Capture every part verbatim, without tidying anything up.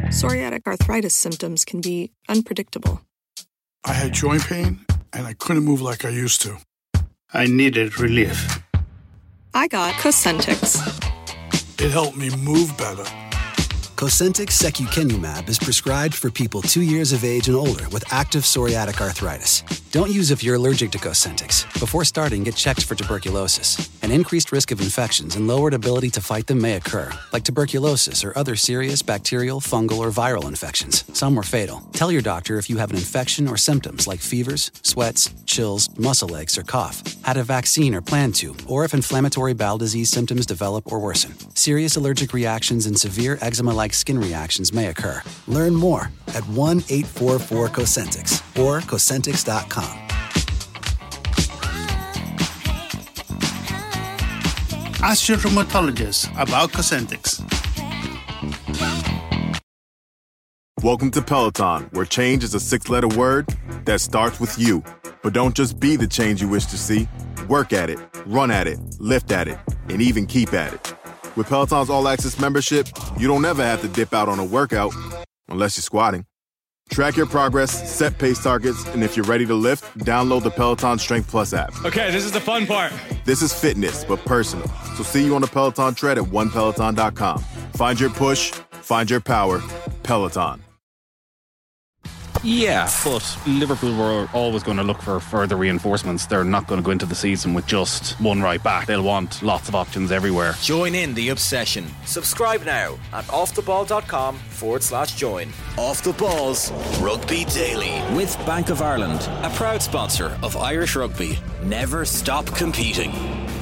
Psoriatic arthritis symptoms can be unpredictable. I had joint pain, and I couldn't move like I used to. I needed relief. I got Cosentyx. It helped me move better. Cosentyx secukinumab is prescribed for people two years of age and older with active psoriatic arthritis. Don't use if you're allergic to Cosentyx. Before starting, get checked for tuberculosis. An increased risk of infections and lowered ability to fight them may occur, like tuberculosis or other serious bacterial, fungal, or viral infections. Some were fatal. Tell your doctor if you have an infection or symptoms like fevers, sweats, chills, muscle aches, or cough, had a vaccine or plan to, or if inflammatory bowel disease symptoms develop or worsen. Serious allergic reactions and severe eczema-like skin reactions may occur. Learn more at one eight four four Cosentyx or Cosentyx dot com. Ask your rheumatologist about Cosentyx. Welcome to Peloton, where change is a six-letter word that starts with you. But don't just be the change you wish to see. Work at it, run at it, lift at it, and even keep at it. With Peloton's All Access membership, you don't ever have to dip out on a workout, unless you're squatting. Track your progress, set pace targets, and if you're ready to lift, download the Peloton Strength Plus app. Okay, this is the fun part. This is fitness, but personal. So see you on the Peloton tread at one peloton dot com. Find your push, find your power, Peloton. Yeah, but Liverpool were always going to look for further reinforcements. They're not going to go into the season with just one right back. They'll want lots of options everywhere. Join in the obsession. Subscribe now at offtheball.com forward slash join. Off the Balls Rugby Daily with Bank of Ireland, a proud sponsor of Irish Rugby. Never stop competing.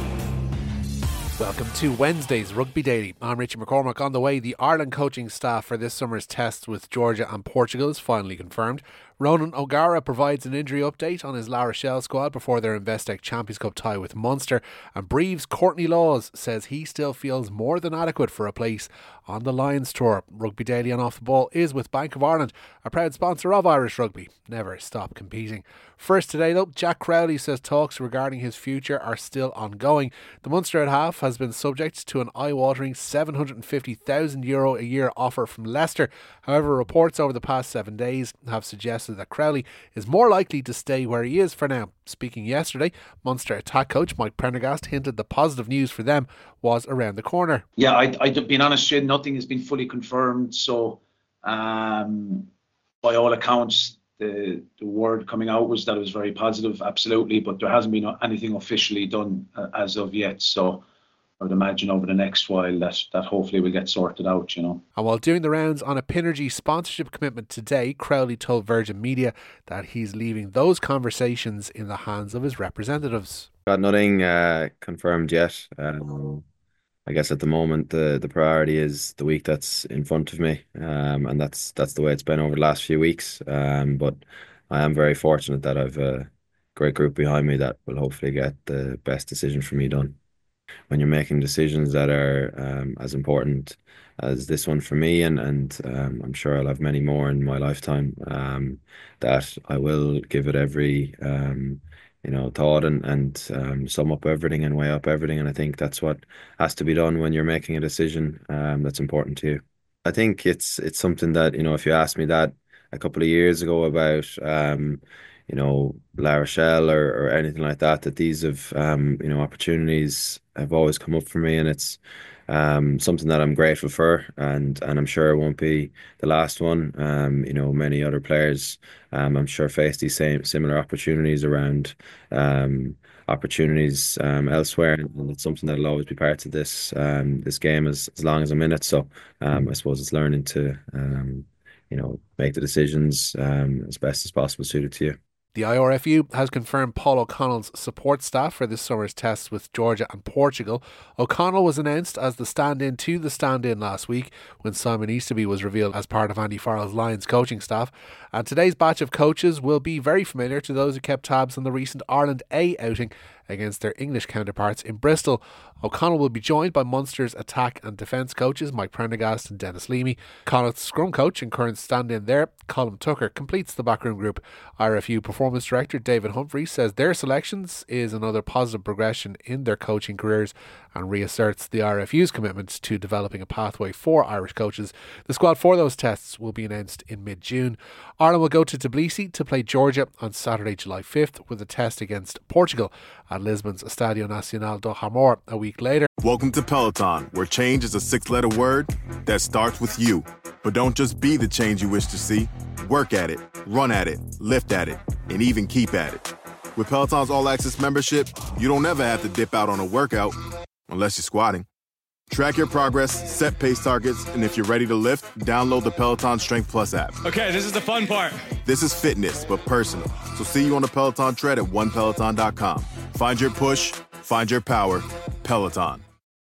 Welcome to Wednesday's Rugby Daily. I'm Richie McCormack. On the way, the Ireland coaching staff for this summer's test with Georgia and Portugal is finally confirmed. Ronan O'Gara provides an injury update on his La Rochelle squad before their Investec Champions Cup tie with Munster. And Breeve's Courtney Laws says he still feels more than adequate for a place on the Lions Tour. Rugby Daily and Off the Ball is with Bank of Ireland, a proud sponsor of Irish Rugby. Never stop competing. First today though, Jack Crowley says talks regarding his future are still ongoing. The Munster at half has been subject to an eye-watering seven hundred fifty thousand euro a year offer from Leicester. However, reports over the past seven days have suggested that Crowley is more likely to stay where he is for now. Speaking yesterday, Munster attack coach Mike Prendergast hinted the positive news for them was around the corner. Yeah, I, I, being honest, Shane, nothing has been fully confirmed. So, um, by all accounts, the the word coming out was that it was very positive, absolutely. But there hasn't been anything officially done uh, as of yet. So, I would imagine over the next while that, that hopefully will get sorted out, you know. And while doing the rounds on a Pinergy sponsorship commitment today, Crowley told Virgin Media that he's leaving those conversations in the hands of his representatives. Got nothing uh, confirmed yet. Um, I guess at the moment the, the priority is the week that's in front of me, um, and that's that's the way it's been over the last few weeks. Um, but I am very fortunate that I've a great group behind me that will hopefully get the best decision for me done. When you're making decisions that are um, as important as this one for me, and, and um, I'm sure I'll have many more in my lifetime, um, that I will give it every um, you know, thought and, and um, sum up everything and weigh up everything. And I think that's what has to be done when you're making a decision um, that's important to you. I think it's it's something that, you know, if you asked me that a couple of years ago about um, you know, La Rochelle or, or anything like that, that these have, um, you know, opportunities have always come up for me, and it's um, something that I'm grateful for, and, and I'm sure it won't be the last one. Um, you know, many other players, um, I'm sure face these same similar opportunities around um, opportunities um, elsewhere, and it's something that'll always be part of this um, this game as, as long as I'm in it. So um, I suppose it's learning to, um, you know, make the decisions um, as best as possible suited to you. The I R F U has confirmed Paul O'Connell's support staff for this summer's tests with Georgia and Portugal. O'Connell was announced as the stand-in to the stand-in last week when Simon Easterby was revealed as part of Andy Farrell's Lions coaching staff. And today's batch of coaches will be very familiar to those who kept tabs on the recent Ireland A outing against their English counterparts in Bristol. O'Connell will be joined by Munster's attack and defence coaches Mike Prendergast and Dennis Leamy. Connacht's scrum coach and current stand-in there, Colm Tucker, completes the backroom group. I R F U performed Performance Director David Humphrey says their selections is another positive progression in their coaching careers and reasserts the R F U's commitment to developing a pathway for Irish coaches. The squad for those tests will be announced in mid-June. Ireland will go to Tbilisi to play Georgia on Saturday, July fifth, with a test against Portugal at Lisbon's Estadio Nacional do Jamor a week later. Welcome to Peloton, where change is a six-letter word that starts with you. But don't just be the change you wish to see. Work at it, run at it, lift at it, and even keep at it. With Peloton's All-Access membership, you don't ever have to dip out on a workout, unless you're squatting. Track your progress, set pace targets, and if you're ready to lift, download the Peloton Strength Plus app. Okay, this is the fun part. This is fitness, but personal. So see you on the Peloton tread at one peloton dot com. Find your push, find your power, Peloton.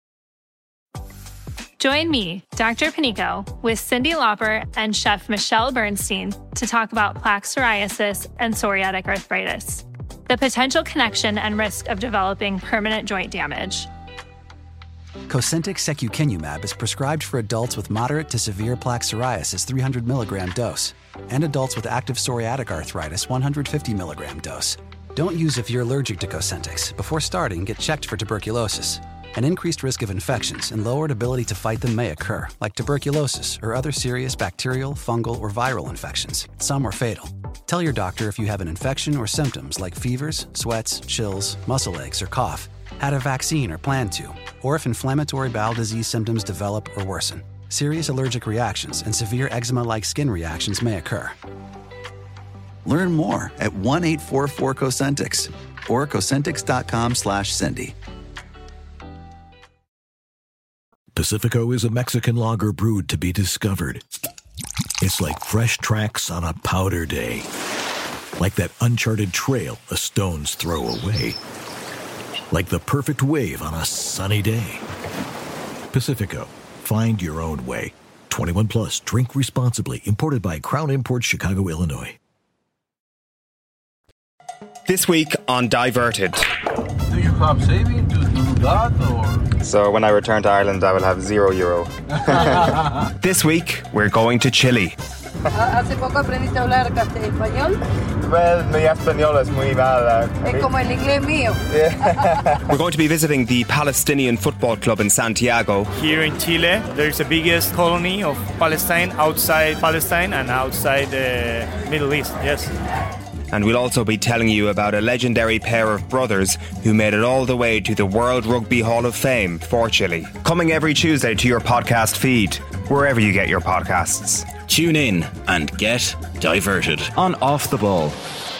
Join me, Doctor Panico, with Cyndi Lauper and Chef Michelle Bernstein to talk about plaque psoriasis and psoriatic arthritis, the potential connection and risk of developing permanent joint damage. Cosentyx secukinumab is prescribed for adults with moderate to severe plaque psoriasis three hundred milligram dose and adults with active psoriatic arthritis one hundred fifty milligram dose. Don't use if you're allergic to Cosentyx. Before starting, get checked for tuberculosis. An increased risk of infections and lowered ability to fight them may occur, like tuberculosis or other serious bacterial, fungal, or viral infections. Some are fatal. Tell your doctor if you have an infection or symptoms like fevers, sweats, chills, muscle aches, or cough, had a vaccine or plan to, or if inflammatory bowel disease symptoms develop or worsen. Serious allergic reactions and severe eczema-like skin reactions may occur. Learn more at one eight four four Cosentyx or Cosentyx dot com slash Cindy. Pacifico is a Mexican lager brewed to be discovered. It's like fresh tracks on a powder day. Like that uncharted trail a stone's throw away. Like the perfect wave on a sunny day. Pacifico, find your own way. twenty-one plus, drink responsibly. Imported by Crown Imports, Chicago, Illinois. This week on Diverted. Do you have saving to do that or? So when I return to Ireland, I will have zero euro. This week, we're going to Chile. ¿Hace poco aprendiste a hablar español? Well, mi español es muy mal. Es como el inglés mío. We're going to be visiting the Palestinian Football Club in Santiago. Here in Chile, there's the biggest colony of Palestine outside Palestine and outside the Middle East, yes. And we'll also be telling you about a legendary pair of brothers who made it all the way to the World Rugby Hall of Fame for Chile. Coming every Tuesday to your podcast feed, wherever you get your podcasts. Tune in and get diverted on Off the Ball.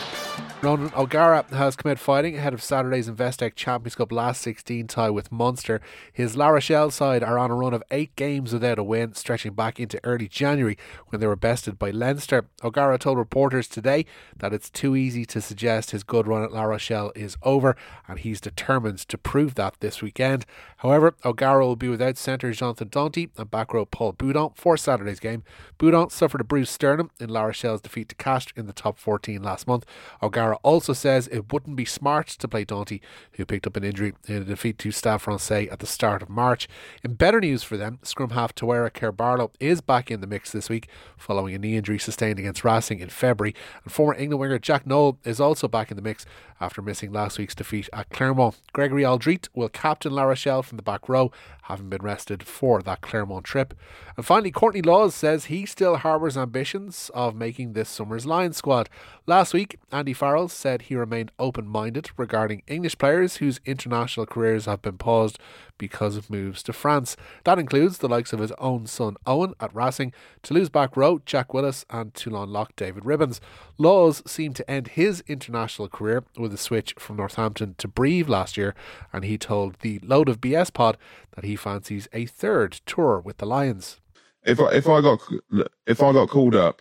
Ronan O'Gara has come out fighting ahead of Saturday's Investec Champions Cup last sixteen tie with Munster. His La Rochelle side are on a run of eight games without a win, stretching back into early January when they were bested by Leinster. O'Gara told reporters today that it's too easy to suggest his good run at La Rochelle is over, and he's determined to prove that this weekend. However, O'Gara will be without centre Jonathan Danty and back row Paul Boudon for Saturday's game. Boudon suffered a bruised sternum in La Rochelle's defeat to Castres in the top fourteen last month. O'Gara also says it wouldn't be smart to play Danty, who picked up an injury in a defeat to Stade Francais at the start of March. In better news for them, scrum half Tawera Kerr-Barlow is back in the mix this week following a knee injury sustained against Racing in February, and former England winger Jack Noel is also back in the mix after missing last week's defeat at Clermont. Gregory Aldrit will captain La Rochelle from the back row, having been rested for that Clermont trip. And finally, Courtney Laws says he still harbours ambitions of making this summer's Lions squad. Last week, Andy Farrell said he remained open-minded regarding English players whose international careers have been paused because of moves to France. That includes the likes of his own son Owen at Racing, Toulouse back row Jack Willis and Toulon lock David Ribbons. Laws seemed to end his international career with a switch from Northampton to Brive last year, and he told the Load of B S pod that he fancies a third tour with the Lions. If I, if I got if I got called up,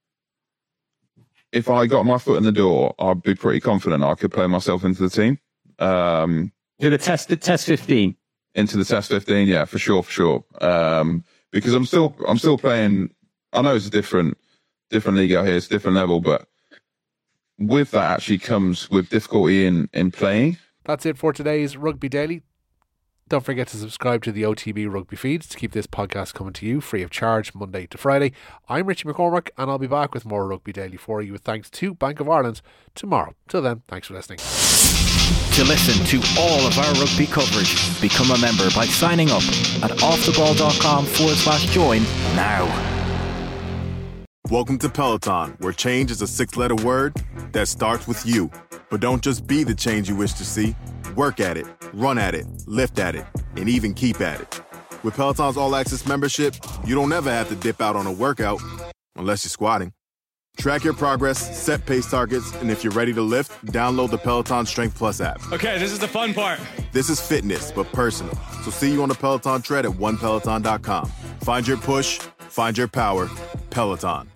if I got my foot in the door, I'd be pretty confident I could play myself into the team. Um, to the test, the test fifteen. Into the test fifteen, yeah, for sure, for sure. Um, because I'm still, I'm still playing. I know it's a different, different league out here, it's a different level, but with that actually comes with difficulty in in playing. That's it for today's Rugby Daily. Don't forget to subscribe to the O T B Rugby feeds to keep this podcast coming to you free of charge Monday to Friday. I'm Richie McCormack and I'll be back with more Rugby Daily for you with thanks to Bank of Ireland tomorrow. Till then, thanks for listening. To listen to all of our rugby coverage, become a member by signing up at offtheball.com forward slash join now. Welcome to Peloton, where change is a six-letter word that starts with you. But don't just be the change you wish to see. Work at it, run at it, lift at it, and even keep at it. With Peloton's All-Access membership, you don't ever have to dip out on a workout, unless you're squatting. Track your progress, set pace targets, and if you're ready to lift, download the Peloton Strength Plus app. Okay, this is the fun part. This is fitness, but personal. So see you on the Peloton tread at one peloton dot com. Find your push, find your power, Peloton.